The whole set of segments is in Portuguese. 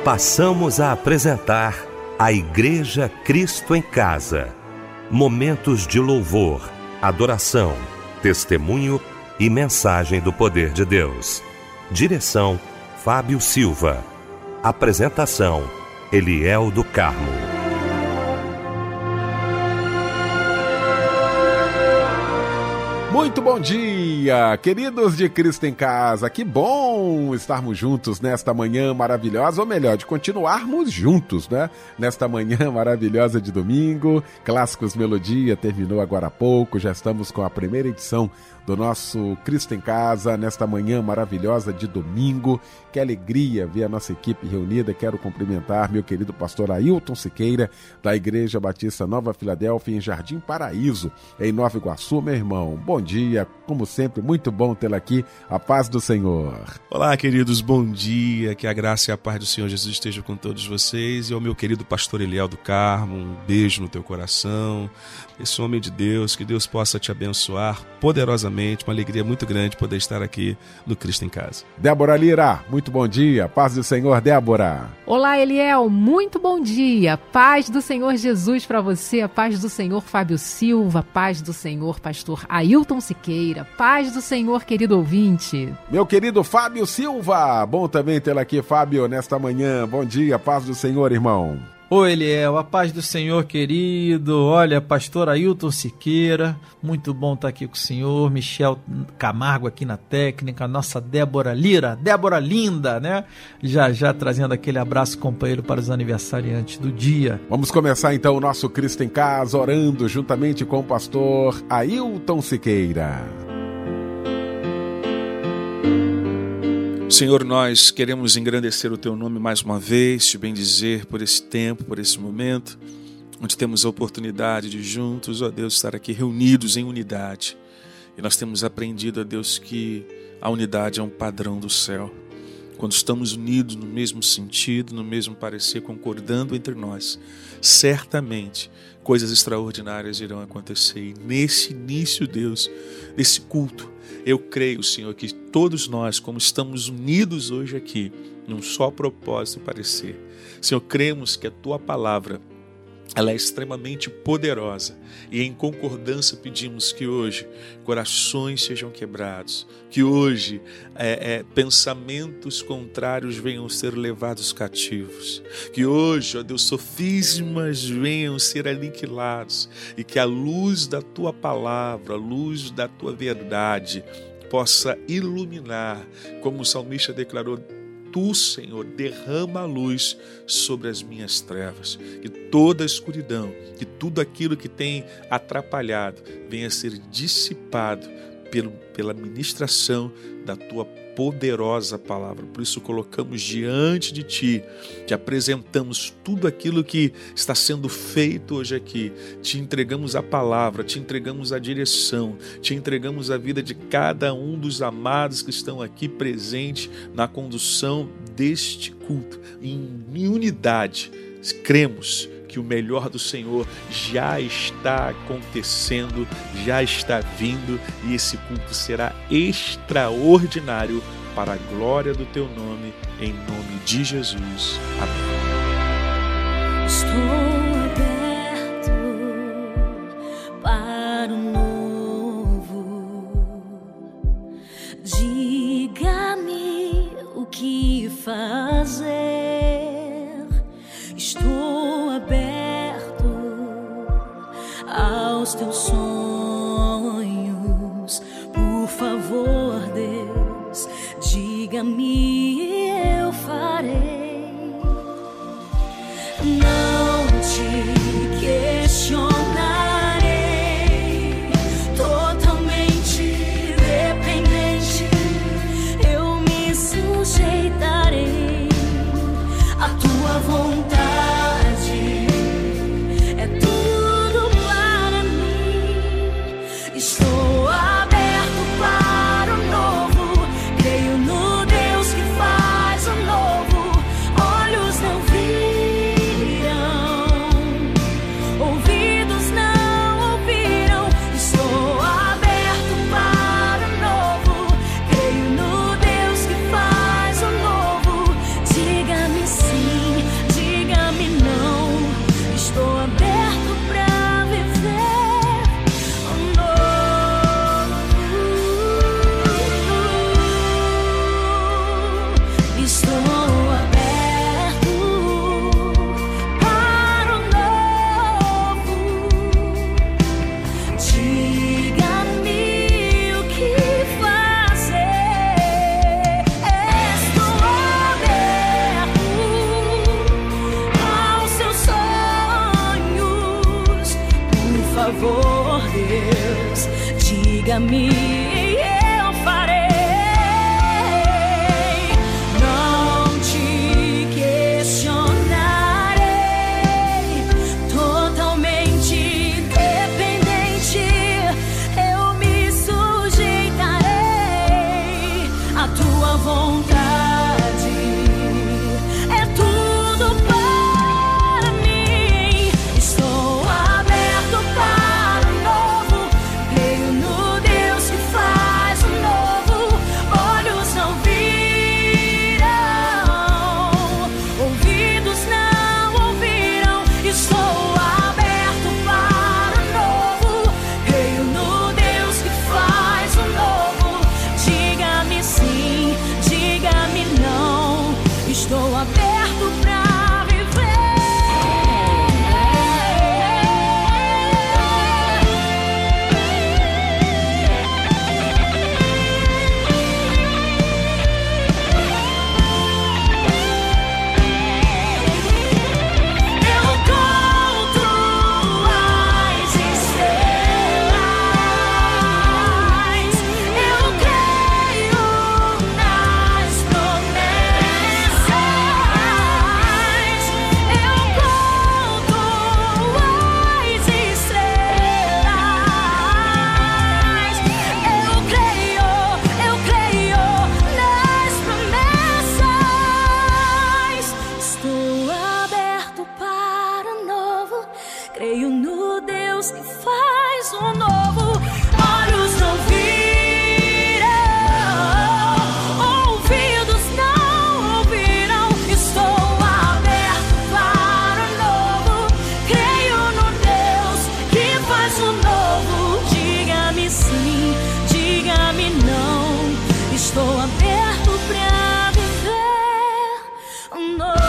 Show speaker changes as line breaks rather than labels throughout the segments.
Passamos a apresentar a Igreja Cristo em Casa. Momentos de louvor, adoração, testemunho e mensagem do poder de Deus. Direção: Fábio Silva. Apresentação: Eliel do Carmo.
Muito bom dia, queridos de Cristo em Casa. Que bom estarmos juntos nesta manhã maravilhosa, ou melhor, de continuarmos juntos, né? Nesta manhã maravilhosa de domingo. Clássicos Melodia terminou agora há pouco, já estamos com a primeira edição do nosso Cristo em Casa, nesta manhã maravilhosa de domingo. Que alegria ver a nossa equipe reunida. Quero cumprimentar meu querido pastor Ailton Siqueira, da Igreja Batista Nova Filadélfia, em Jardim Paraíso, em Nova Iguaçu, meu irmão. Bom dia, como sempre, muito bom tê-lo aqui. A paz do Senhor.
Olá, queridos, bom dia. Que a graça e a paz do Senhor Jesus estejam com todos vocês. E ao meu querido pastor Eliel do Carmo, um beijo no teu coração. Esse homem de Deus, que Deus possa te abençoar poderosamente. Uma alegria muito grande poder estar aqui no Cristo em Casa.
Débora Lira, muito bom dia. Paz do Senhor, Débora.
Olá, Eliel, muito bom dia. Paz do Senhor Jesus para você, a paz do Senhor Fábio Silva, paz do Senhor pastor Ailton Siqueira, paz do Senhor querido ouvinte.
Meu querido Fábio Silva, bom também tê-lo aqui, Fábio, nesta manhã. Bom dia, paz do Senhor, irmão.
Oi, Eliel, a paz do Senhor, querido. Olha, pastor Ailton Siqueira, muito bom estar aqui com o senhor. Michel Camargo aqui na técnica, nossa Débora Lira, Débora linda, né? Já trazendo aquele abraço companheiro para os aniversariantes do dia.
Vamos começar então o nosso Cristo em Casa, orando juntamente com o pastor Ailton Siqueira.
Senhor, nós queremos engrandecer o Teu nome mais uma vez, te bendizer por esse tempo, por esse momento, onde temos a oportunidade de juntos, ó Deus, estar aqui reunidos em unidade. E nós temos aprendido, ó Deus, que a unidade é um padrão do céu. Quando estamos unidos no mesmo sentido, no mesmo parecer, concordando entre nós, certamente coisas extraordinárias irão acontecer. E nesse início, Deus, desse culto, eu creio, Senhor, que todos nós, como estamos unidos hoje aqui, num só propósito e parecer, Senhor, cremos que a Tua palavra, ela é extremamente poderosa, e em concordância pedimos que hoje corações sejam quebrados, que hoje pensamentos contrários venham ser levados cativos, que hoje, ó Deus, sofismas venham ser aniquilados, e que a luz da Tua palavra, a luz da Tua verdade possa iluminar, como o salmista declarou: Tu, Senhor, derrama a luz sobre as minhas trevas, que toda a escuridão, que tudo aquilo que tem atrapalhado venha a ser dissipado pela ministração da Tua poderosa palavra. Por isso colocamos diante de Ti, te apresentamos tudo aquilo que está sendo feito hoje aqui, te entregamos a palavra, te entregamos a direção, te entregamos a vida de cada um dos amados que estão aqui presentes na condução deste culto. Em unidade, cremos que o melhor do Senhor já está acontecendo, já está vindo, e esse culto será extraordinário para a glória do Teu nome, em nome de Jesus. Amém.
Estou aberto para o novo. Diga-me o que fazer. Estou aberto aos Teus sonhos. Por favor, Deus, diga-me, eu farei. Não te questionarei. Totalmente dependente, eu me sujeitarei à Tua vontade. Estou aberto para o novo, creio no Deus que faz o novo. Olhos não viram, ouvidos não ouviram. Estou aberto para o novo, creio no Deus que faz o novo. Diga-me sim. diga-me, eu farei. Não te questionarei, totalmente dependente, eu me sujeitarei à tua vontade. É tudo para mim. Estou aberto para o novo. Creio no Deus que faz o novo. Olhos não viram, ouvidos não ouviram. Estou aberto para o novo. Creio no Deus que faz o novo. Diga-me sim, diga-me não. Estou aberto pra viver. Eu conto as estrelas, eu creio nas promessas. Eu conto as estrelas, eu creio nas promessas. Estou aberto para o novo. Creio no Deus que faz o novo. Olhos não viram, ouvidos não ouviram. Estou aberto para o novo. Creio no Deus que faz o novo. Diga-me sim, diga-me não. Estou aberto pra viver um novo.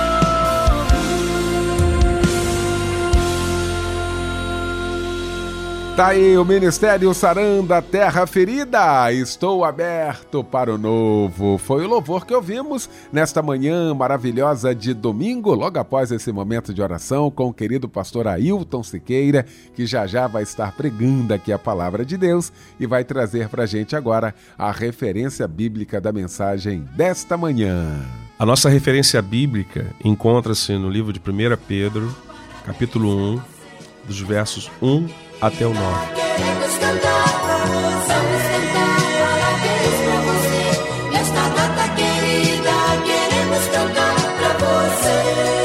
Tá aí o Ministério Sarando a Terra Ferida. Estou aberto para o novo. Foi o louvor que ouvimos nesta manhã maravilhosa de domingo, logo após esse momento de oração com o querido pastor Ailton Siqueira, que já vai estar pregando aqui a palavra de Deus e vai trazer pra gente agora a referência bíblica da mensagem desta manhã.
A nossa referência bíblica encontra-se no livro de 1 Pedro, capítulo 1, dos versos 1 até o 9.
Queremos cantar, vamos cantar, parabéns pra você. Nesta data querida, queremos cantar pra você.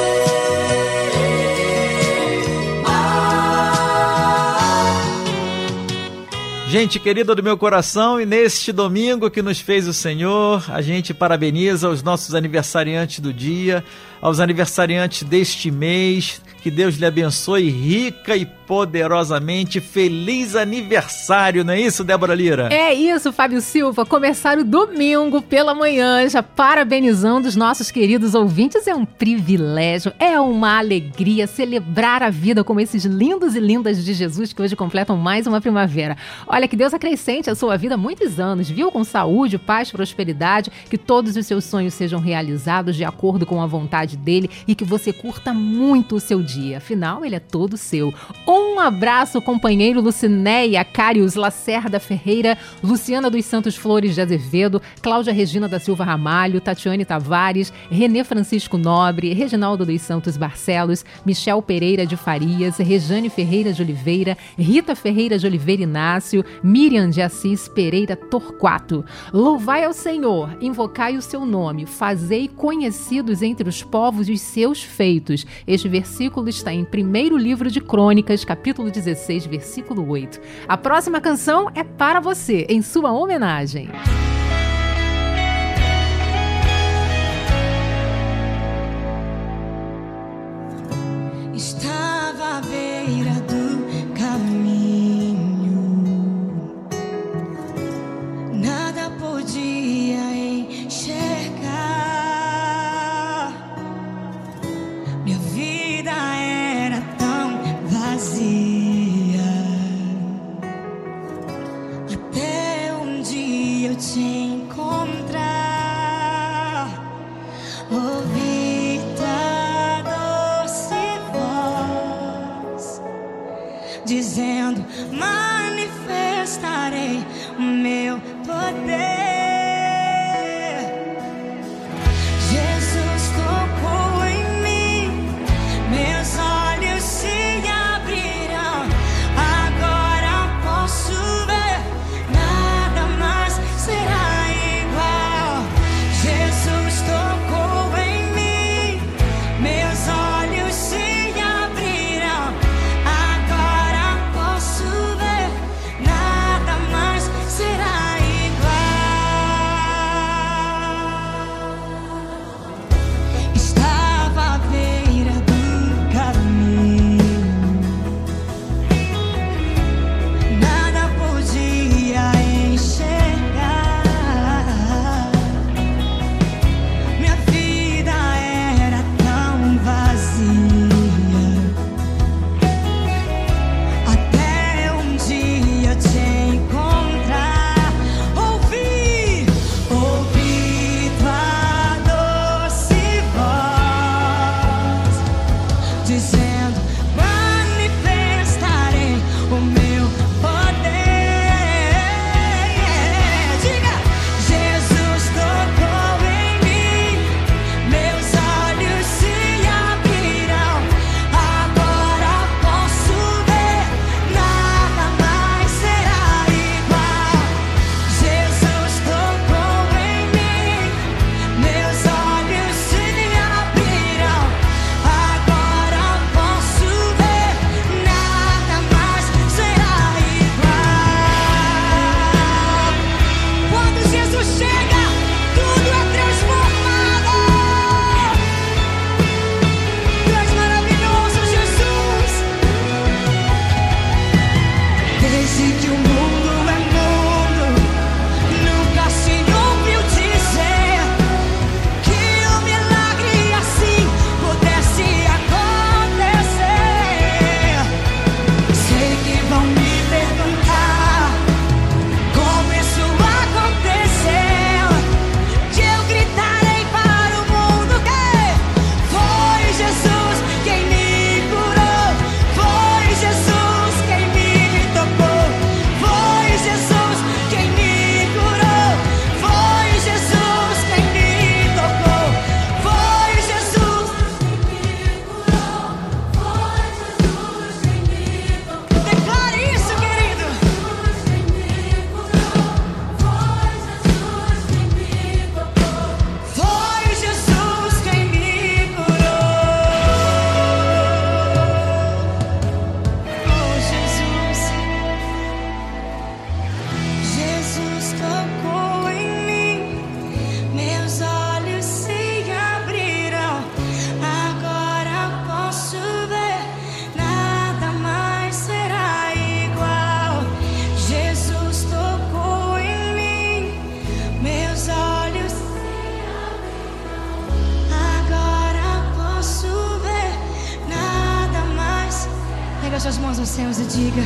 Gente querida do meu coração, e neste domingo que nos fez o Senhor, a gente parabeniza os nossos aniversariantes do dia, aos aniversariantes deste mês. Que Deus lhe abençoe rica e poderosamente. Feliz aniversário, não é isso, Débora Lira?
É isso, Fábio Silva. Começar o domingo pela manhã, já parabenizando os nossos queridos ouvintes. É um privilégio, é uma alegria celebrar a vida como esses lindos e lindas de Jesus que hoje completam mais uma primavera. Olha, que Deus acrescente a sua vida muitos anos, viu? Com saúde, paz, prosperidade, que todos os seus sonhos sejam realizados de acordo com a vontade dele e que você curta muito o seu dia. Afinal, ele é todo seu. Um abraço, companheiro Lucinéia Cários Lacerda Ferreira, Luciana dos Santos Flores de Azevedo, Cláudia Regina da Silva Ramalho, Tatiane Tavares, Renê Francisco Nobre, Reginaldo dos Santos Barcelos, Michel Pereira de Farias, Rejane Ferreira de Oliveira, Rita Ferreira de Oliveira Inácio, Miriam de Assis Pereira Torquato. Louvai ao Senhor, invocai o seu nome, fazei conhecidos entre os povos os seus feitos. Este versículo está em 1º livro de Crônicas, capítulo 16, versículo 8. A próxima canção é para você, em sua homenagem.
Estava à beira do caminho, nada podia enxergar. Minha vida era tão vazia, até um dia eu te encontrar. Ouvi tua doce voz dizendo: manifestarei meu poder. Jesus tocou em mim, meus olhos se abriram. Agora posso ver, nada mais será igual. Jesus tocou em mim, meus olhos se abriram. Agora posso ver, nada mais será igual. Estava à beira do caminho, nada podia enxergar. Minha vida era tão vazia, até um dia te encontrar. Ouvi tua doce voz, dizendo: manifestarei o meu poder. Diga: Jesus tocou em mim, meus olhos se abriram. Agora posso ver, nada mais será igual. Jesus tocou em mim, meus olhos se abriram. Agora posso ver, nada mais será igual. Quando Jesus chega, tudo é transformado. Tu és maravilhoso, Jesus. Desde que o mundo é mundo, nunca se ouviu dizer que um milagre assim pudesse acontecer. Sei que vão me perguntar como isso aconteceu, que eu gritarei para o mundo que foi Jesus quem me curou, foi Jesus quem me tocou, foi Jesus quem me curou, foi Jesus quem me tocou, foi Jesus quem me curou, foi Jesus quem me tocou. Declare isso, querido. Foi Jesus quem me curou. Oh, Jesus. Jesus tocou em mim, meus olhos se abriram. Agora posso ver, nada mais será igual. Jesus tocou em mim, meus olhos se abriram. Agora posso ver, nada mais. Pega suas mãos aos céus e diga: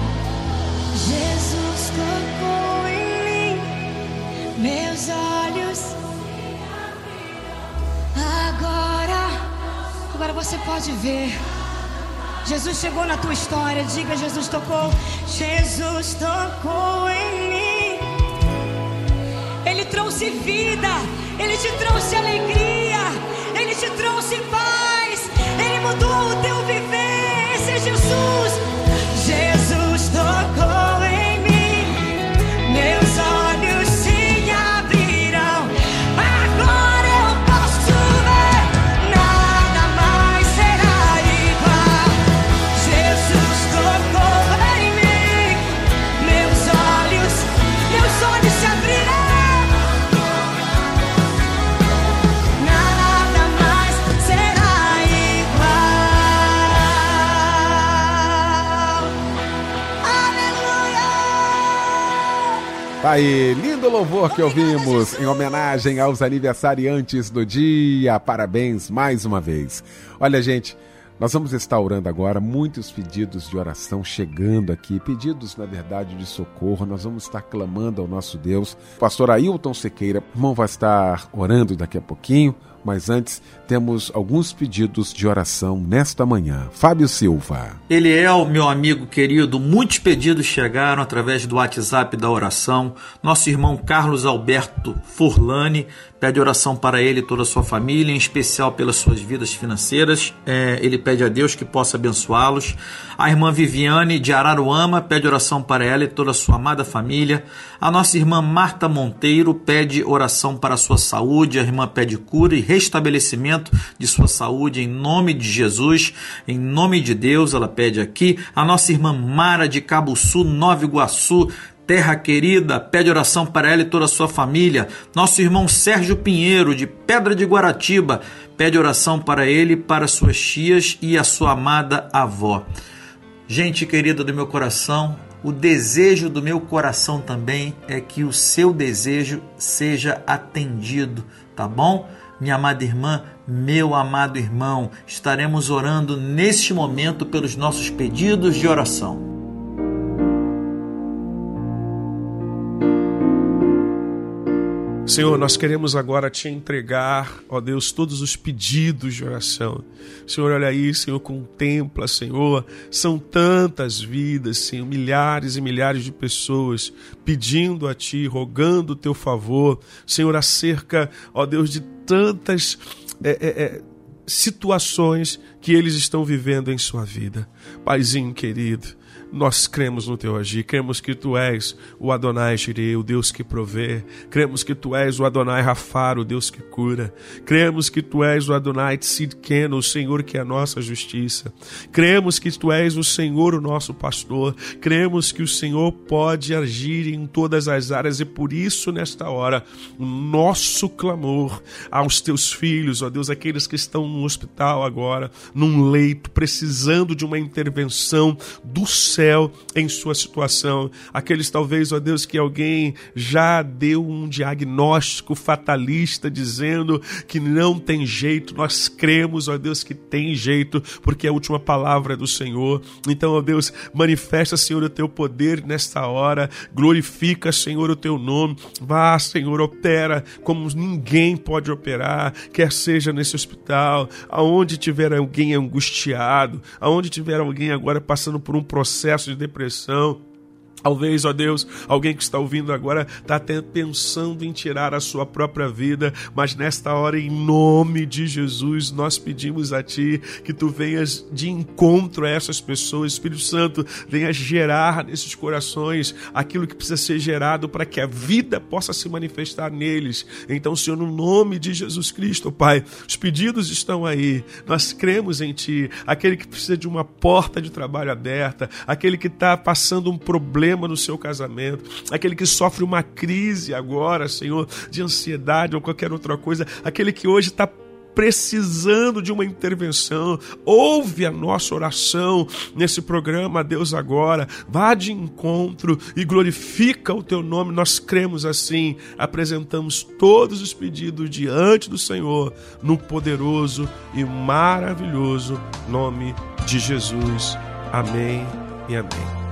Jesus tocou em mim, meus olhos se abriram. Agora você pode ver. Jesus chegou na tua história. Diga: Jesus tocou. Jesus tocou em mim. Ele trouxe vida, Ele te trouxe alegria, Ele te trouxe paz, Ele mudou o teu viver. Esse é Jesus. Jesus tocou em mim, meus olhos se abriram. Agora eu posso ver, nada mais será igual. Jesus tocou em mim, meus olhos se abriram. Nada mais será igual. Aleluia!
Tá aí, lindo louvor que ouvimos em homenagem aos aniversariantes do dia. Parabéns mais uma vez. Olha, gente, nós vamos estar orando agora, muitos pedidos de oração chegando aqui, pedidos, na verdade, de socorro. Nós vamos estar clamando ao nosso Deus. O pastor Ailton Sequeira, irmão, vai estar orando daqui a pouquinho. Mas antes, temos alguns pedidos de oração nesta manhã. Fábio Silva.
Eliel, meu amigo querido, muitos pedidos chegaram através do WhatsApp da oração. Nosso irmão Carlos Alberto Furlani pede oração para ele e toda a sua família, em especial pelas suas vidas financeiras. Ele pede a Deus que possa abençoá-los. A irmã Viviane de Araruama pede oração para ela e toda a sua amada família. A nossa irmã Marta Monteiro pede oração para a sua saúde. A irmã pede cura e restabelecimento de sua saúde em nome de Jesus, em nome de Deus, ela pede aqui. A nossa irmã Mara de Cabuçu, Nova Iguaçu, terra querida, pede oração para ela e toda a sua família. Nosso irmão Sérgio Pinheiro, de Pedra de Guaratiba, pede oração para ele, para suas tias e a sua amada avó. Gente querida do meu coração, o desejo do meu coração também é que o seu desejo seja atendido, tá bom? Minha amada irmã, meu amado irmão, estaremos orando neste momento pelos nossos pedidos de oração.
Senhor, nós queremos agora te entregar, ó Deus, todos os pedidos de oração. Senhor, olha aí, Senhor, contempla, Senhor, são tantas vidas, Senhor, milhares e milhares de pessoas pedindo a Ti, rogando o Teu favor, Senhor, acerca, ó Deus, de tantas situações que eles estão vivendo em sua vida. Paizinho querido, nós cremos no Teu agir, cremos que Tu és o Adonai Jireh, o Deus que provê, cremos que Tu és o Adonai Rafar, o Deus que cura, cremos que Tu és o Adonai Tzidkenu, o Senhor que é a nossa justiça, cremos que Tu és o Senhor, o nosso pastor, cremos que o Senhor pode agir em todas as áreas e por isso nesta hora o nosso clamor aos Teus filhos, ó Deus, aqueles que estão no hospital agora, num leito, precisando de uma intervenção do céu em sua situação, aqueles talvez, ó Deus, que alguém já deu um diagnóstico fatalista dizendo que não tem jeito, nós cremos, ó Deus, que tem jeito, porque a última palavra é do Senhor. Então, ó Deus, manifesta, Senhor, o Teu poder nesta hora, glorifica, Senhor, o Teu nome, vá, Senhor, opera como ninguém pode operar, quer seja nesse hospital, aonde tiver alguém angustiado, aonde tiver alguém agora passando por um processo de depressão. Talvez, ó Deus, alguém que está ouvindo agora está até pensando em tirar a sua própria vida, mas nesta hora, em nome de Jesus, nós pedimos a Ti que Tu venhas de encontro a essas pessoas. Espírito Santo, venha gerar nesses corações aquilo que precisa ser gerado para que a vida possa se manifestar neles. Então, Senhor, no nome de Jesus Cristo, Pai, os pedidos estão aí, nós cremos em Ti. Aquele que precisa de uma porta de trabalho aberta, aquele que está passando um problema no seu casamento, aquele que sofre uma crise agora, Senhor, de ansiedade ou qualquer outra coisa, aquele que hoje está precisando de uma intervenção, ouve a nossa oração nesse programa, Deus, agora, vá de encontro e glorifica o Teu nome. Nós cremos assim, apresentamos todos os pedidos diante do Senhor, no poderoso e maravilhoso nome de Jesus. Amém e amém.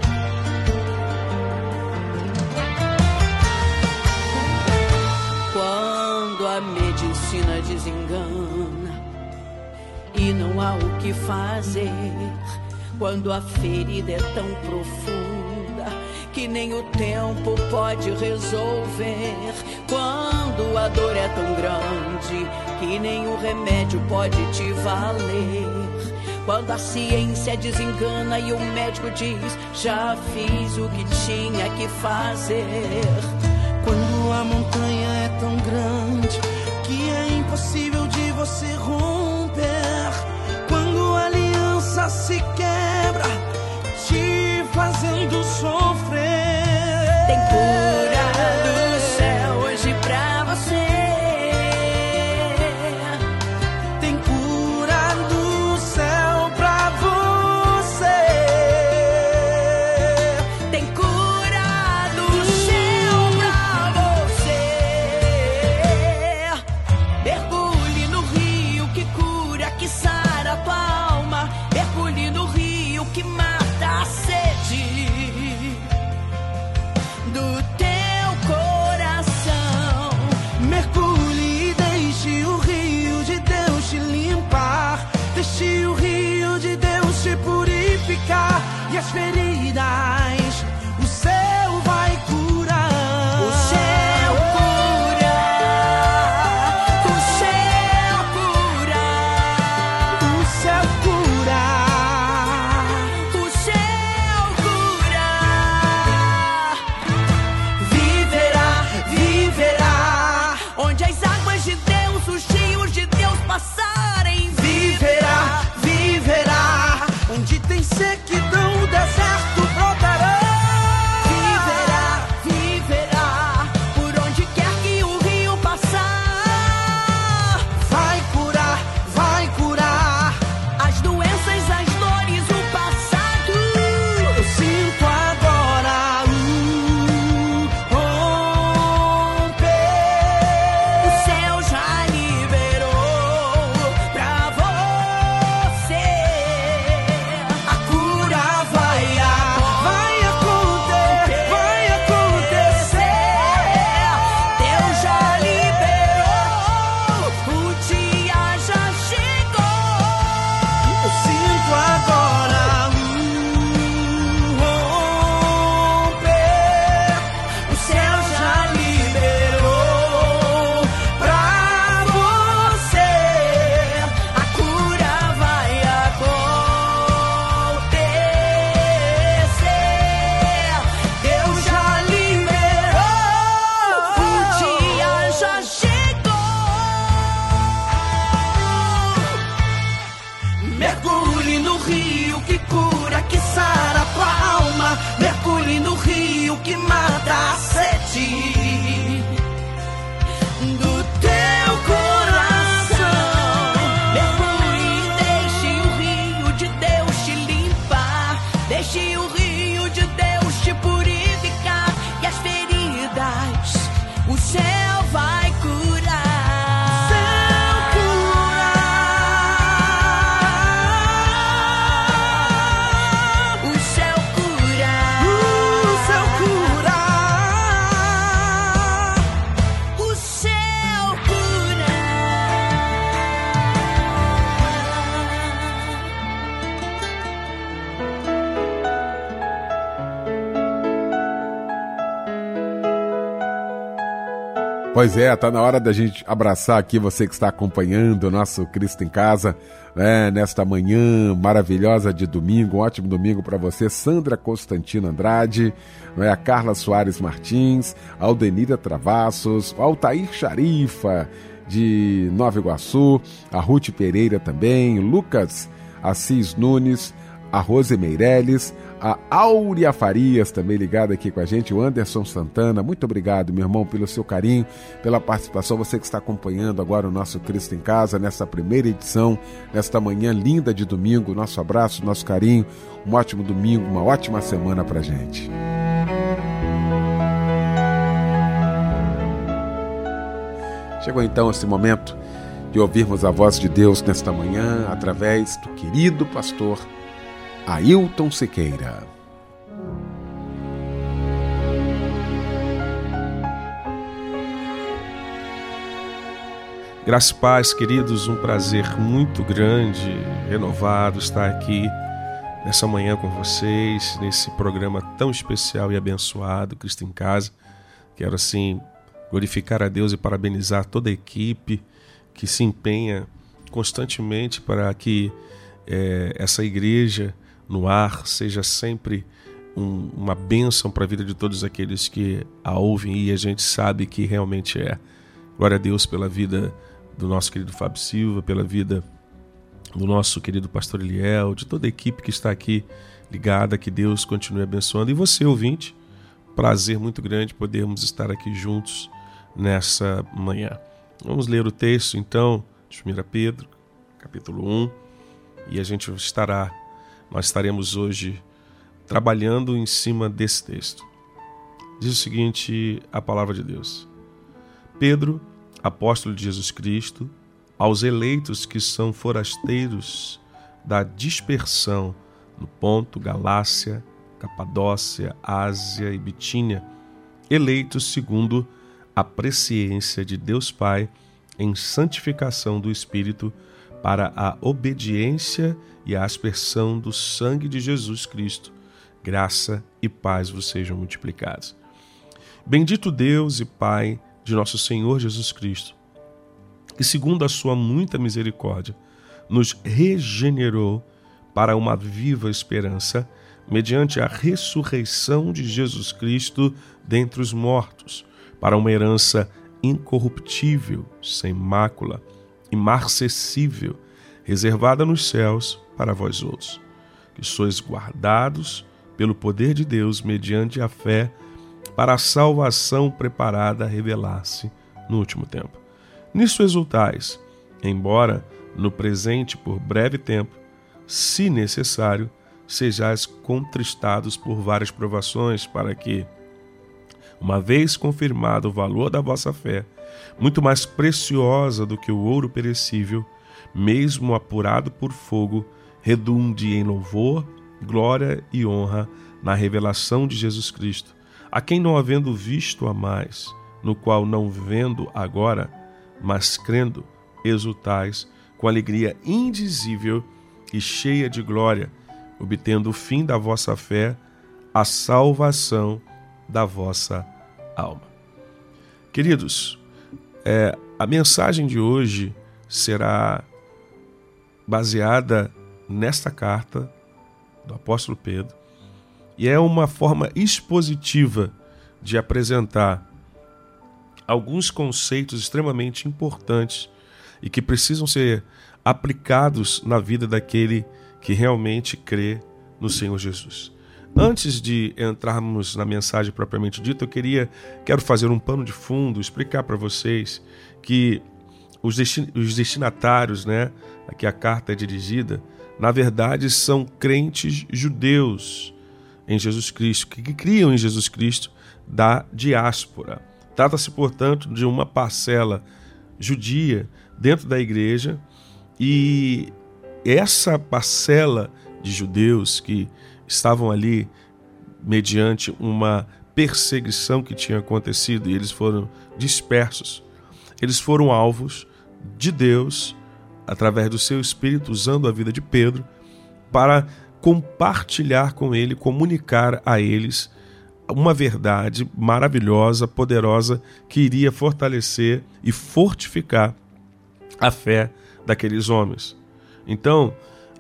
A medicina desengana e não há o que fazer, quando a ferida é tão profunda que nem o tempo pode resolver, quando a dor é tão grande que nem o remédio pode te valer, quando a ciência desengana e o médico diz já fiz o que tinha que fazer, quando a montanha é tão grande que é impossível de você romper, quando a aliança se quebra, te fazendo sofrer. Tem cura do céu hoje pra você. Tem cura do céu pra você. Tem cura do céu pra você. Mergulhe no rio que cura, que sara a tua alma. Mergulhe no rio que mata a sede do teu coração. Mergulhe e deixe o rio
e as feridas o céu vai curar. O céu cura, o céu cura, o céu cura, o céu cura. Viverá, viverá, onde as águas de Deus, os rios de Deus passarem. Viverá, viverá, onde tem sequidão, o deserto brotará. Viverá, viverá, por onde quer que o rio passar. Vai curar as doenças, as dores, o passado. Eu sinto agora romper. O céu já liberou pra você. A cura vai acontecer. Deus já liberou, o dia já chegou. Eu sinto agora romper. O céu já liberou pra você. A cura vai acontecer. Deus já liberou, o dia já chegou. Mergulhe no rio que cura, que sara tua alma. Mergulhe no rio que mata a sede do teu coração. Mergulhe e deixe o rio de Deus te limpar. Deixe o rio de Deus te purificar. E as feridas o céu vai curar. O céu cura, o céu cura, o céu cura.
Pois é, tá na hora da gente abraçar aqui você que está acompanhando o nosso Cristo em Casa, né, nesta manhã maravilhosa de domingo. Um ótimo domingo para você, Sandra Constantino Andrade, né, a Carla Soares Martins, a Aldenira Travassos, o Altair Charifa de Nova Iguaçu, a Ruth Pereira também, Lucas Assis Nunes, a Rose Meirelles, a Áurea Farias também ligada aqui com a gente, o Anderson Santana. Muito obrigado, meu irmão, pelo seu carinho, pela participação. Você que está acompanhando agora o nosso Cristo em Casa, nessa primeira edição, nesta manhã linda de domingo. Nosso abraço, nosso carinho, um ótimo domingo, uma ótima semana pra gente. Chegou então esse momento de ouvirmos a voz de Deus nesta manhã, através do querido pastor Ailton Siqueira.
Graça e paz, queridos, um prazer muito grande, renovado, estar aqui nessa manhã com vocês, nesse programa tão especial e abençoado, Cristo em Casa. Quero, assim, glorificar a Deus e parabenizar toda a equipe que se empenha constantemente para que essa igreja no ar seja sempre uma bênção para a vida de todos aqueles que a ouvem, e a gente sabe que realmente é. Glória a Deus pela vida do nosso querido Fábio Silva, pela vida do nosso querido pastor Eliel, de toda a equipe que está aqui ligada, que Deus continue abençoando. E você, ouvinte, prazer muito grande podermos estar aqui juntos nessa manhã. Vamos ler o texto, então, de 1 Pedro, capítulo 1, e nós estaremos hoje trabalhando em cima desse texto. Diz o seguinte, a palavra de Deus: Pedro, apóstolo de Jesus Cristo, aos eleitos que são forasteiros da dispersão no Ponto, Galácia, Capadócia, Ásia e Bitínia, eleitos segundo a presciência de Deus Pai em santificação do Espírito para a obediência e a aspersão do sangue de Jesus Cristo, graça e paz vos sejam multiplicados. Bendito Deus e Pai de nosso Senhor Jesus Cristo, que segundo a sua muita misericórdia, nos regenerou para uma viva esperança, mediante a ressurreição de Jesus Cristo dentre os mortos, para uma herança incorruptível, sem mácula, imarcessível, reservada nos céus para vós outros, que sois guardados pelo poder de Deus mediante a fé para a salvação preparada a revelar-se no último tempo. Nisso exultais, embora no presente por breve tempo, se necessário, sejais contristados por várias provações, para que, uma vez confirmado o valor da vossa fé, muito mais preciosa do que o ouro perecível, mesmo apurado por fogo, redunde em louvor, glória e honra na revelação de Jesus Cristo, a quem não havendo visto a mais, no qual não vendo agora, mas crendo, exultais com alegria indizível e cheia de glória, obtendo o fim da vossa fé, a salvação da vossa alma. Queridos, a mensagem de hoje será baseada nesta carta do apóstolo Pedro e é uma forma expositiva de apresentar alguns conceitos extremamente importantes e que precisam ser aplicados na vida daquele que realmente crê no Senhor Jesus. Antes de entrarmos na mensagem propriamente dita, quero fazer um pano de fundo, explicar para vocês que os destinatários, a que a carta é dirigida, na verdade são crentes judeus em Jesus Cristo, que criam em Jesus Cristo da diáspora. Trata-se, portanto, de uma parcela judia dentro da igreja, e essa parcela de judeus que estavam ali mediante uma perseguição que tinha acontecido e eles foram dispersos, eles foram alvos de Deus através do seu Espírito, usando a vida de Pedro, para compartilhar com ele, comunicar a eles uma verdade maravilhosa, poderosa, que iria fortalecer e fortificar a fé daqueles homens. Então,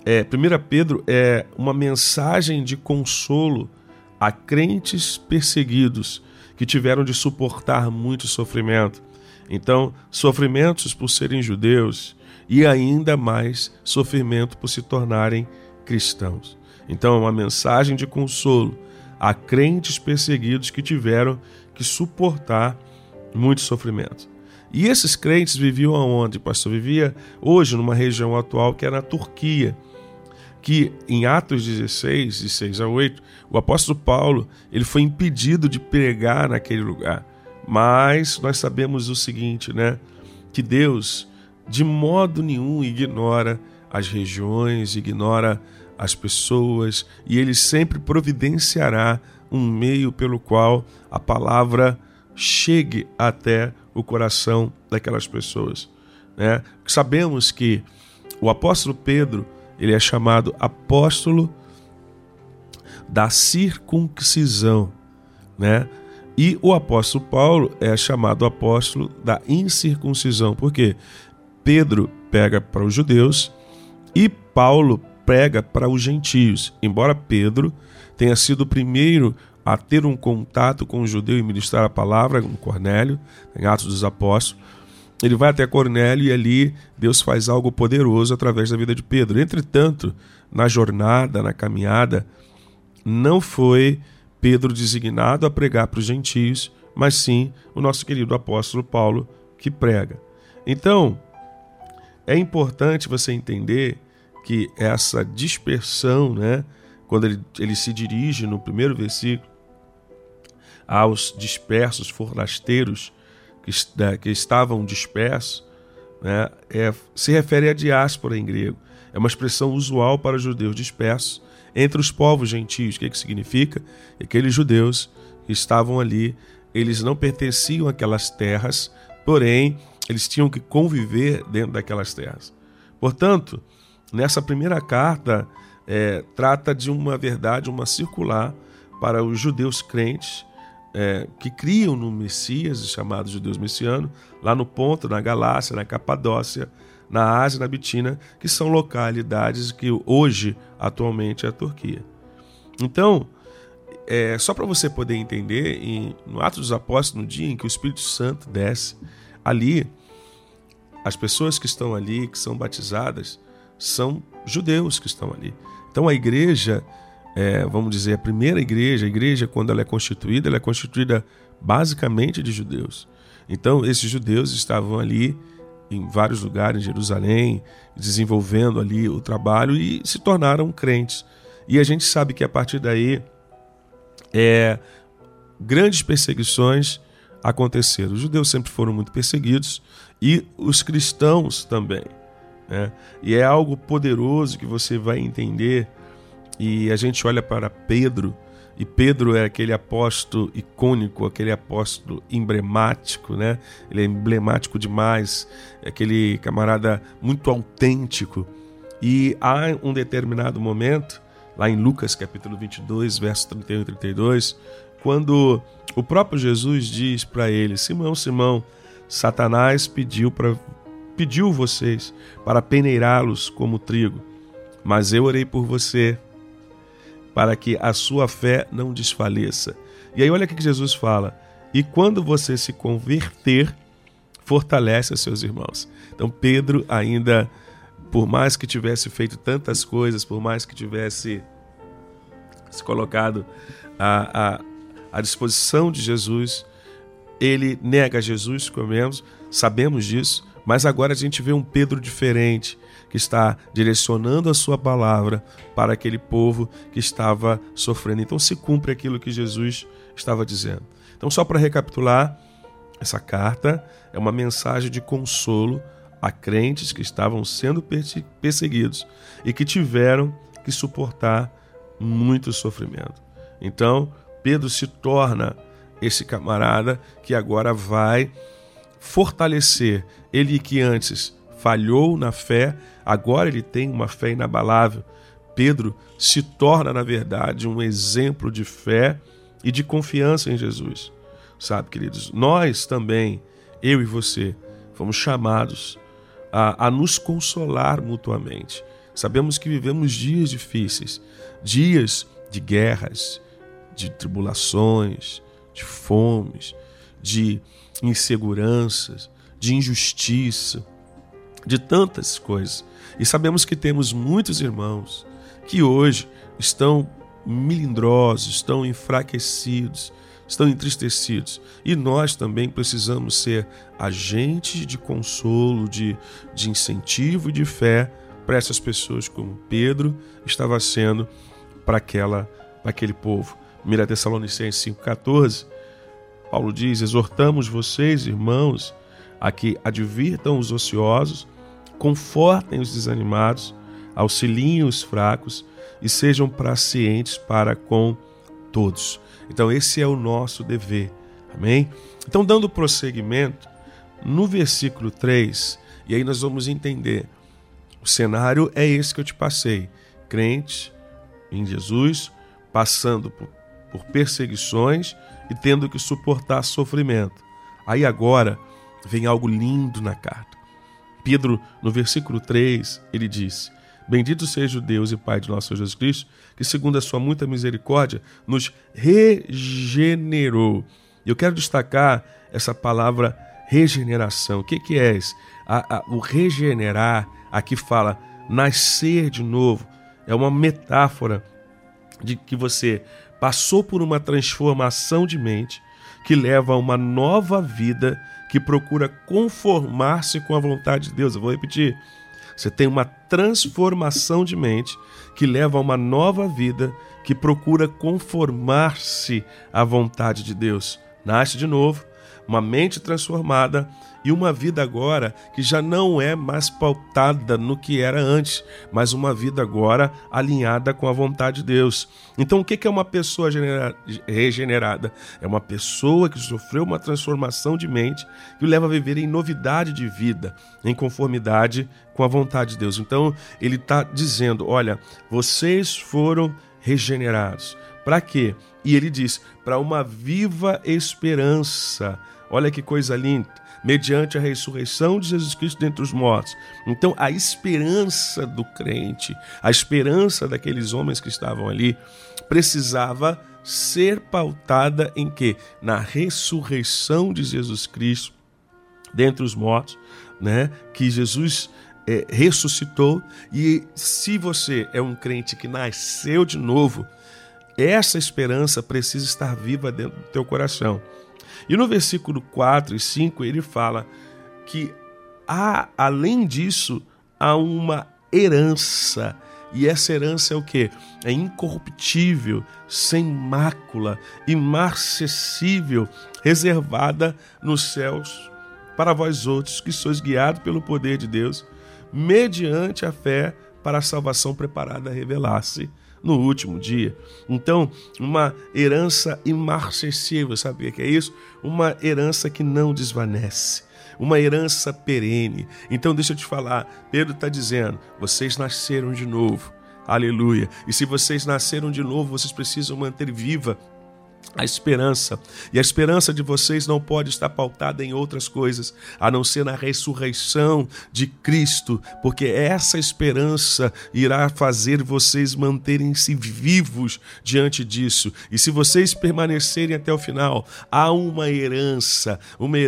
1 Pedro é uma mensagem de consolo a crentes perseguidos que tiveram de suportar muito sofrimento. Então, sofrimentos por serem judeus e ainda mais sofrimento por se tornarem cristãos. Então, é uma mensagem de consolo a crentes perseguidos que tiveram que suportar muito sofrimento. E esses crentes viviam aonde, pastor? Vivia hoje numa região atual que é na Turquia, que em Atos 16, de 6 a 8, o apóstolo Paulo ele foi impedido de pregar naquele lugar. Mas nós sabemos o seguinte, que Deus de modo nenhum ignora as regiões, ignora as pessoas, e Ele sempre providenciará um meio pelo qual a palavra chegue até o coração daquelas pessoas. Sabemos que o apóstolo Pedro ele é chamado apóstolo da circuncisão, E o apóstolo Paulo é chamado apóstolo da incircuncisão, porque Pedro prega para os judeus e Paulo prega para os gentios. Embora Pedro tenha sido o primeiro a ter um contato com o judeu e ministrar a palavra, com Cornélio, em Atos dos Apóstolos, ele vai até Cornélio e ali Deus faz algo poderoso através da vida de Pedro. Entretanto, na jornada, na caminhada, não foi Pedro designado a pregar para os gentios, mas sim o nosso querido apóstolo Paulo que prega. Então, é importante você entender que essa dispersão, quando ele se dirige no primeiro versículo aos dispersos, forasteiros que estavam dispersos, se refere à diáspora em grego. É uma expressão usual para os judeus dispersos entre os povos gentios. O que significa? Aqueles judeus que estavam ali, eles não pertenciam àquelas terras, porém, eles tinham que conviver dentro daquelas terras. Portanto, nessa primeira carta, trata de uma verdade, uma circular para os judeus crentes que criam no Messias, chamados judeus messianos, lá no Ponto, na Galácia, na Capadócia, na Ásia e na Bitínia, que são localidades que hoje, atualmente, é a Turquia. Então, só para você poder entender, no Atos dos Apóstolos, no dia em que o Espírito Santo desce, ali, as pessoas que estão ali, que são batizadas, são judeus que estão ali. Então a igreja, vamos dizer, a primeira igreja, a igreja quando ela é constituída basicamente de judeus. Então esses judeus estavam ali em vários lugares, em Jerusalém, desenvolvendo ali o trabalho e se tornaram crentes. E a gente sabe que a partir daí, grandes perseguições aconteceram. Os judeus sempre foram muito perseguidos e os cristãos também, né? E é algo poderoso que você vai entender. E a gente olha para Pedro, e Pedro é aquele apóstolo icônico, aquele apóstolo emblemático, né? Ele é emblemático demais, é aquele camarada muito autêntico. E há um determinado momento, lá em Lucas capítulo 22, versos 31 e 32, quando o próprio Jesus diz para ele: Simão, Simão, Satanás pediu vocês para peneirá-los como trigo, mas eu orei por você, para que a sua fé não desfaleça. E aí olha o que Jesus fala: e quando você se converter, fortalece os seus irmãos. Então Pedro ainda, por mais que tivesse feito tantas coisas, por mais que tivesse se colocado à disposição de Jesus, ele nega Jesus, sabemos disso, mas agora a gente vê um Pedro diferente, que está direcionando a sua palavra para aquele povo que estava sofrendo. Então se cumpre aquilo que Jesus estava dizendo. Então, só para recapitular, essa carta é uma mensagem de consolo a crentes que estavam sendo perseguidos e que tiveram que suportar muito sofrimento. Então, Pedro se torna esse camarada que agora vai fortalecer. Ele que antes falhou na fé, agora ele tem uma fé inabalável. Pedro se torna, na verdade, um exemplo de fé e de confiança em Jesus. Sabe, queridos, nós também, eu e você, fomos chamados a nos consolar mutuamente. Sabemos que vivemos dias difíceis, dias de guerras, de tribulações, de fomes, de inseguranças, de injustiça, de tantas coisas. E sabemos que temos muitos irmãos que hoje estão melindrosos, estão enfraquecidos, estão entristecidos. E nós também precisamos ser agentes de consolo, de incentivo e de fé para essas pessoas, como Pedro estava sendo para aquele povo. 1 Tessalonicenses 5,14, Paulo diz: exortamos vocês, irmãos, a que advirtam os ociosos, confortem os desanimados, auxiliem os fracos e sejam pacientes para com todos. Então esse é o nosso dever, amém? Então, dando prosseguimento, no versículo 3, e aí nós vamos entender, o cenário é esse que eu te passei: crente em Jesus, passando por perseguições e tendo que suportar sofrimento. Aí agora vem algo lindo na carta. Pedro, no versículo 3, ele diz: bendito seja o Deus e Pai de nosso Senhor Jesus Cristo, que segundo a sua muita misericórdia nos regenerou. E eu quero destacar essa palavra regeneração. O que é isso? O regenerar, aqui fala nascer de novo. É uma metáfora de que você passou por uma transformação de mente que leva a uma nova vida que procura conformar-se com a vontade de Deus. Eu vou repetir. Você tem uma transformação de mente que leva a uma nova vida que procura conformar-se à vontade de Deus. Nasce de novo, uma mente transformada e uma vida agora que já não é mais pautada no que era antes, mas uma vida agora alinhada com a vontade de Deus. Então, o que é uma pessoa regenerada? É uma pessoa que sofreu uma transformação de mente que o leva a viver em novidade de vida, em conformidade com a vontade de Deus. Então, ele está dizendo, olha, vocês foram regenerados. Para quê? E ele diz, para uma viva esperança. Olha que coisa linda. Mediante a ressurreição de Jesus Cristo dentre os mortos. Então, a esperança do crente, a esperança daqueles homens que estavam ali, precisava ser pautada em quê? Na ressurreição de Jesus Cristo dentre os mortos, né? Que Jesus ressuscitou. E se você é um crente que nasceu de novo, essa esperança precisa estar viva dentro do teu coração. E no versículo 4 e 5 ele fala que além disso, há uma herança. E essa herança é o quê? É incorruptível, sem mácula, imarcessível, reservada nos céus para vós outros que sois guiados pelo poder de Deus, mediante a fé para a salvação preparada a revelar-se no último dia. Então, uma herança imarcessível, sabe o que é isso? Uma herança que não desvanece, uma herança perene. Então, deixa eu te falar, Pedro está dizendo, vocês nasceram de novo, aleluia, e se vocês nasceram de novo, vocês precisam manter viva a esperança. E a esperança de vocês não pode estar pautada em outras coisas, a não ser na ressurreição de Cristo, porque essa esperança irá fazer vocês manterem-se vivos diante disso. E se vocês permanecerem até o final, há uma herança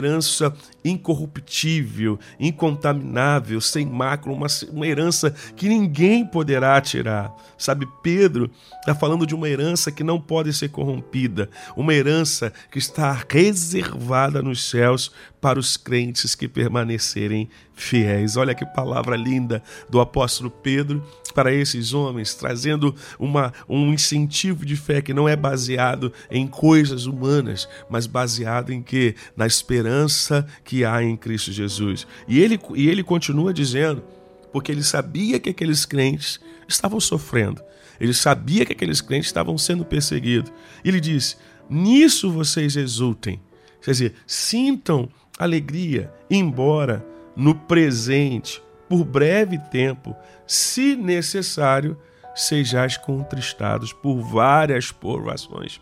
incorruptível, incontaminável, sem mácula, uma herança que ninguém poderá tirar. Sabe, Pedro está falando de uma herança que não pode ser corrompida, uma herança que está reservada nos céus para os crentes que permanecerem fiéis. Olha que palavra linda do apóstolo Pedro para esses homens, trazendo um incentivo de fé que não é baseado em coisas humanas, mas baseado em quê? Na esperança que há em Cristo Jesus. E ele continua dizendo, porque ele sabia que aqueles crentes estavam sofrendo, ele sabia que aqueles crentes estavam sendo perseguidos. Ele disse, nisso vocês exultem, quer dizer, sintam alegria, embora no presente, por breve tempo, se necessário, sejais contristados por várias provações.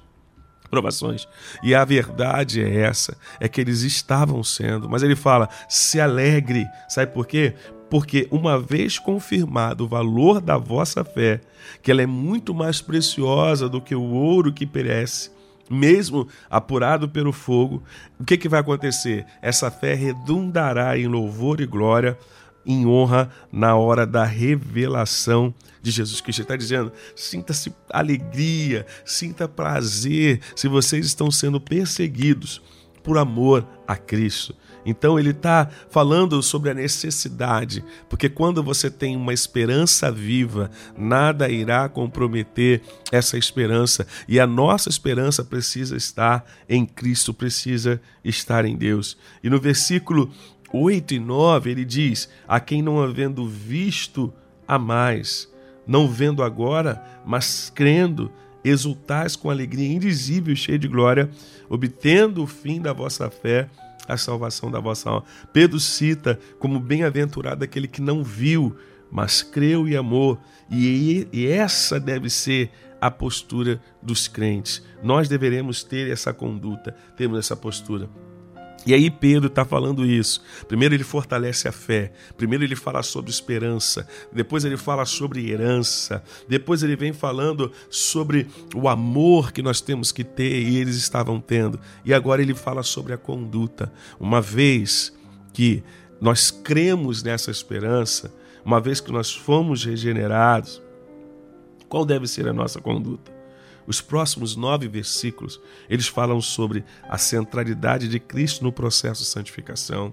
E a verdade é essa, é que eles estavam sendo, mas ele fala, se alegre, sabe por quê? Porque uma vez confirmado o valor da vossa fé, que ela é muito mais preciosa do que o ouro que perece, mesmo apurado pelo fogo, o que vai acontecer? Essa fé redundará em louvor e glória, em honra na hora da revelação de Jesus Cristo. Ele está dizendo, sinta-se alegria, sinta prazer se vocês estão sendo perseguidos por amor a Cristo. Então ele está falando sobre a necessidade, porque quando você tem uma esperança viva, nada irá comprometer essa esperança, e a nossa esperança precisa estar em Cristo, precisa estar em Deus. E no versículo 8 e 9 ele diz, a quem não havendo visto a mais, não vendo agora, mas crendo, exultais com alegria indizível e cheia de glória, obtendo o fim da vossa fé, a salvação da vossa alma. Pedro cita como bem-aventurado aquele que não viu, mas creu e amou. E essa deve ser a postura dos crentes. Nós deveremos ter essa conduta, termos essa postura. E aí Pedro está falando isso. Primeiro ele fortalece a fé, primeiro ele fala sobre esperança, depois ele fala sobre herança, depois ele vem falando sobre o amor que nós temos que ter e eles estavam tendo. E agora ele fala sobre a conduta. Uma vez que nós cremos nessa esperança, uma vez que nós fomos regenerados, qual deve ser a nossa conduta? Os próximos 9 versículos, eles falam sobre a centralidade de Cristo no processo de santificação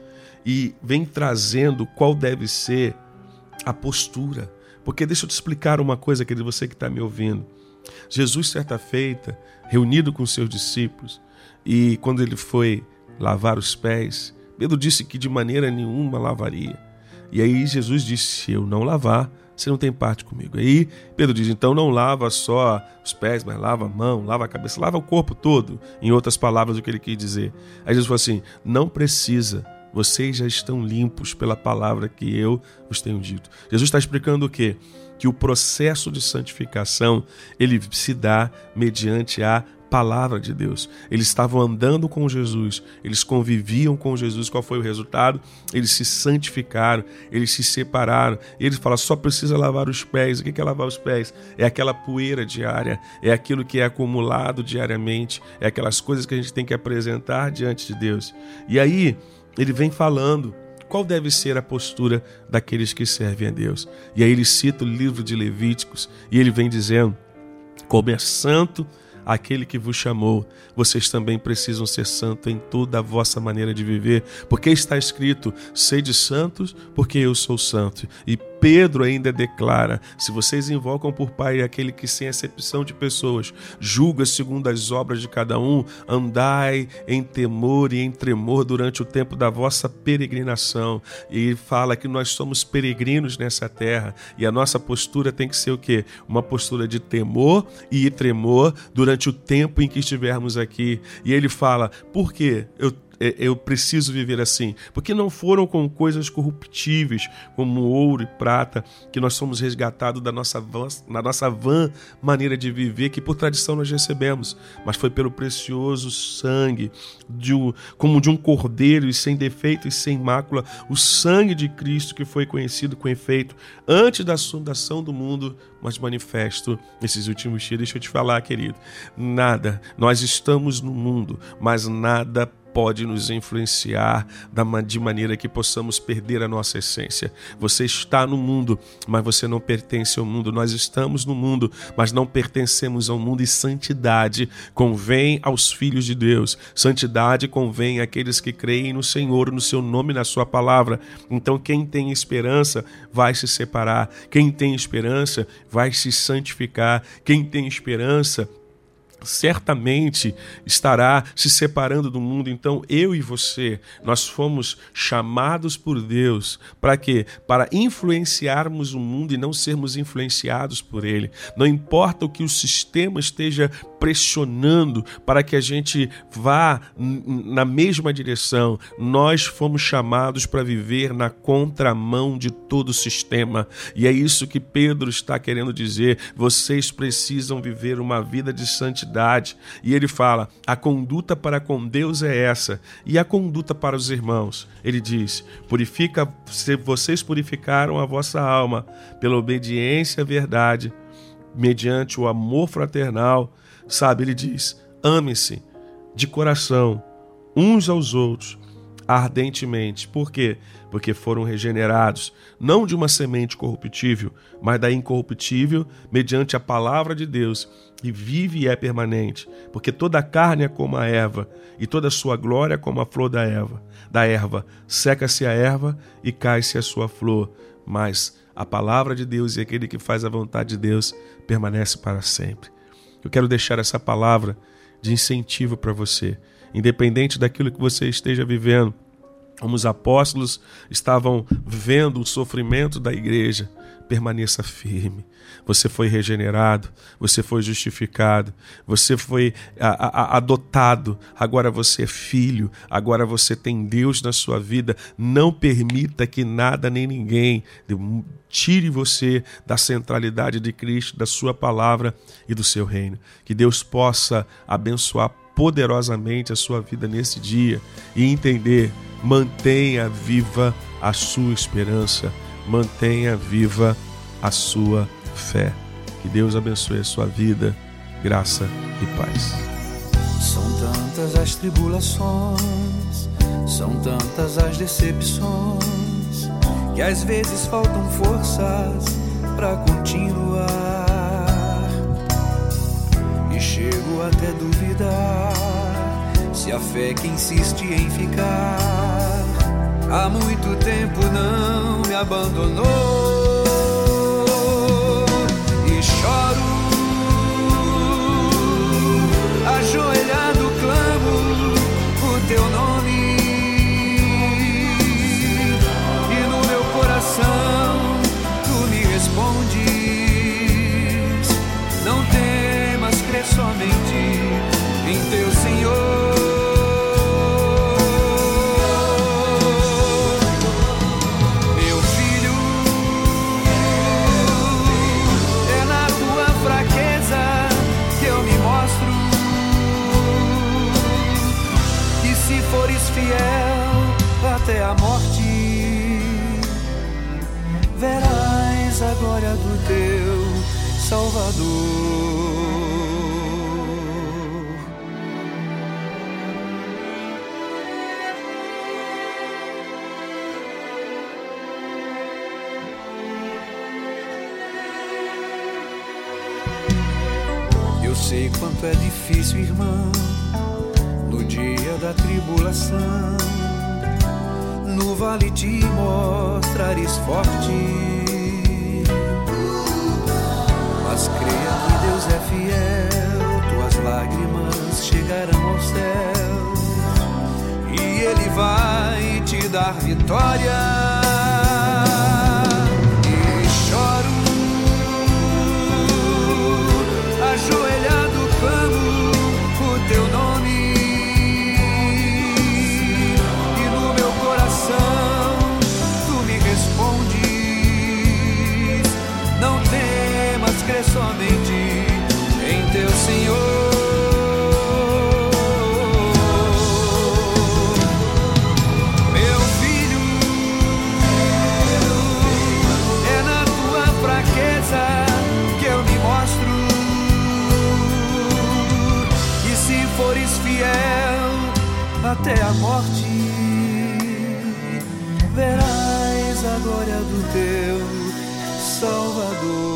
e vem trazendo qual deve ser a postura. Porque deixa eu te explicar uma coisa, querido, você que está me ouvindo. Jesus, certa feita, reunido com seus discípulos, e quando ele foi lavar os pés. Pedro disse que de maneira nenhuma lavaria. E aí Jesus disse, se eu não lavar, você não tem parte comigo. Aí Pedro diz, então não lava só os pés, mas lava a mão, lava a cabeça, lava o corpo todo. Em outras palavras, o que ele quis dizer. Aí Jesus falou assim, não precisa, vocês já estão limpos pela palavra que eu vos tenho dito. Jesus está explicando o quê? Que o processo de santificação, ele se dá mediante a palavra de Deus. Eles estavam andando com Jesus, eles conviviam com Jesus. Qual foi o resultado? Eles se santificaram, eles se separaram. Eles falam, só precisa lavar os pés. O que é lavar os pés? É aquela poeira diária, é aquilo que é acumulado diariamente, é aquelas coisas que a gente tem que apresentar diante de Deus. E aí, ele vem falando qual deve ser a postura daqueles que servem a Deus. E aí ele cita o livro de Levíticos, e ele vem dizendo, como é santo aquele que vos chamou, vocês também precisam ser santos em toda a vossa maneira de viver, porque está escrito, sede santos, porque eu sou santo. E Pedro ainda declara, se vocês invocam por Pai aquele que sem acepção de pessoas julga segundo as obras de cada um, andai em temor e em tremor durante o tempo da vossa peregrinação. E fala que nós somos peregrinos nessa terra, e a nossa postura tem que ser o quê? Uma postura de temor e tremor durante o tempo em que estivermos aqui. E ele fala, por quê? Eu preciso viver assim, porque não foram com coisas corruptíveis, como ouro e prata, que nós somos resgatados da nossa vã maneira de viver, que por tradição nós recebemos, mas foi pelo precioso sangue, como de um cordeiro, e sem defeito e sem mácula, o sangue de Cristo, que foi conhecido com efeito antes da fundação do mundo, mas manifesto nesses últimos dias. Deixa eu te falar, querido, nós estamos no mundo, mas nada pode nos influenciar de maneira que possamos perder a nossa essência. Você está no mundo, mas você não pertence ao mundo. Nós estamos no mundo, mas não pertencemos ao mundo. E santidade convém aos filhos de Deus. Santidade convém àqueles que creem no Senhor, no seu nome, na sua palavra. Então quem tem esperança vai se separar. Quem tem esperança vai se santificar. Quem tem esperança certamente estará se separando do mundo. Então eu e você, nós fomos chamados por Deus para quê? Para influenciarmos o mundo e não sermos influenciados por ele. Não importa o que o sistema esteja pressionando para que a gente vá na mesma direção, nós fomos chamados para viver na contramão de todo o sistema. E é isso que Pedro está querendo dizer. Vocês precisam viver uma vida de santidade. E ele fala, a conduta para com Deus é essa, e a conduta para os irmãos, ele diz, vocês purificaram a vossa alma pela obediência à verdade, mediante o amor fraternal, sabe, ele diz, amem-se de coração uns aos outros ardentemente. Por quê? Porque foram regenerados, não de uma semente corruptível, mas da incorruptível, mediante a palavra de Deus, que vive e é permanente. Porque toda a carne é como a erva, e toda a sua glória é como a flor da erva. Seca-se a erva e cai-se a sua flor, mas a palavra de Deus e aquele que faz a vontade de Deus permanece para sempre. Eu quero deixar essa palavra de incentivo para você, independente daquilo que você esteja vivendo. Como os apóstolos estavam vivendo o sofrimento da igreja, permaneça firme. Você foi regenerado, você foi justificado, você foi adotado, agora você é filho, agora você tem Deus na sua vida. Não permita que nada nem ninguém tire você da centralidade de Cristo, da sua palavra e do seu reino. Que Deus possa abençoar poderosamente a sua vida nesse dia e entender, mantenha viva a sua esperança, mantenha viva a sua fé. Que Deus abençoe a sua vida, graça e paz.
São tantas as tribulações, são tantas as decepções, que às vezes faltam forças para continuar. E chego até duvidar se a fé que insiste em ficar há muito tempo não me abandonou. E choro, ajoelhado clamo o teu nome.
se fores fiel até a morte, verás a glória do teu Salvador. Eu sei quanto é difícil, irmão, no dia da tribulação, no vale te mostrares forte. Mas creia que Deus é fiel, tuas lágrimas chegarão aos céus e Ele vai te dar vitória. E choro, ajoelhado clamo o teu nome, e no meu coração tu me respondes. Não temas, crê somente em teu Senhor. Meu filho, é na tua fraqueza que eu me mostro. E se fores fiel até a morte, verás a glória do teu Salvador.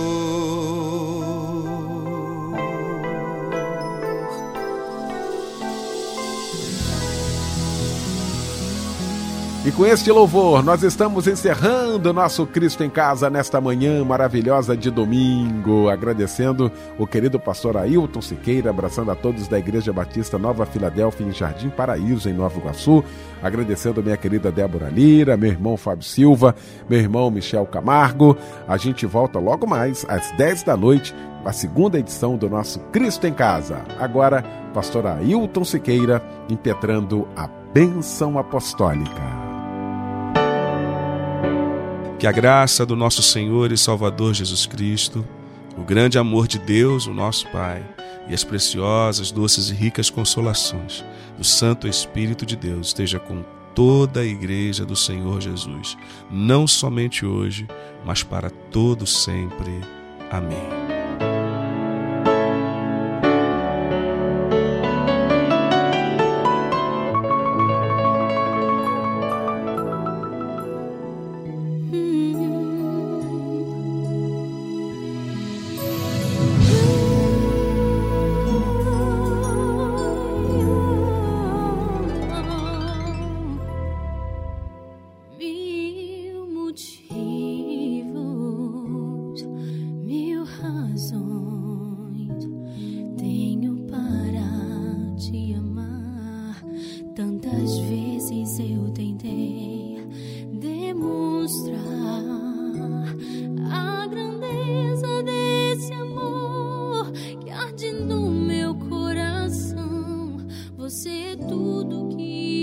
E com este louvor, nós estamos encerrando o nosso Cristo em Casa nesta manhã maravilhosa de domingo, agradecendo o querido pastor Ailton Siqueira, abraçando a todos da Igreja Batista Nova Filadélfia, em Jardim Paraíso, em Nova Iguaçu, agradecendo minha querida Débora Lira, meu irmão Fábio Silva, meu irmão Michel Camargo. A gente volta logo mais, às 10 da noite, a segunda edição do nosso Cristo em Casa. Agora, pastor Ailton Siqueira, impetrando a bênção apostólica.
Que a graça do nosso Senhor e Salvador Jesus Cristo, o grande amor de Deus, o nosso Pai, e as preciosas, doces e ricas consolações do Santo Espírito de Deus esteja com toda a Igreja do Senhor Jesus, não somente hoje, mas para todo sempre. Amém.
Você é tudo que